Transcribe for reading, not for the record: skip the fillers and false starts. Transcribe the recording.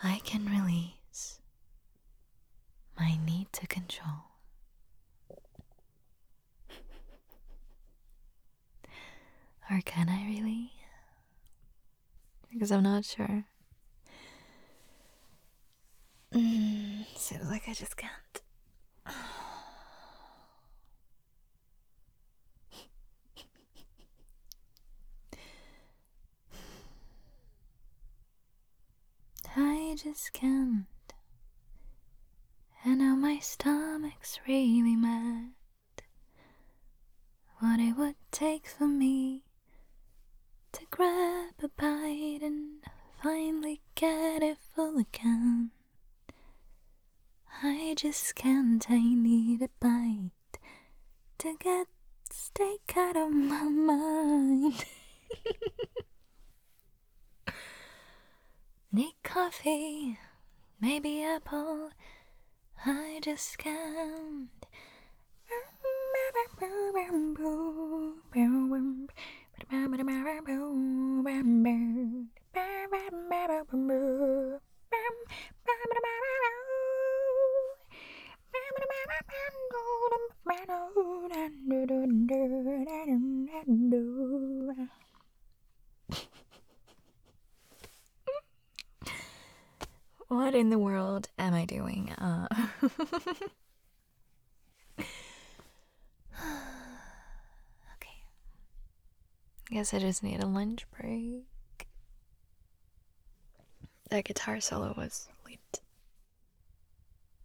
I can release my need to control. Or can I really? Because I'm not sure. Seems like I just can't. I just can't. And now my stomach's really mad. What it would take for me to grab a bite and finally get it full again. I just can't, I need a bite to get steak out of my mind. Need coffee, maybe apple, I just can't. What in the world am I doing? Okay. Guess I just need a lunch break. That guitar solo was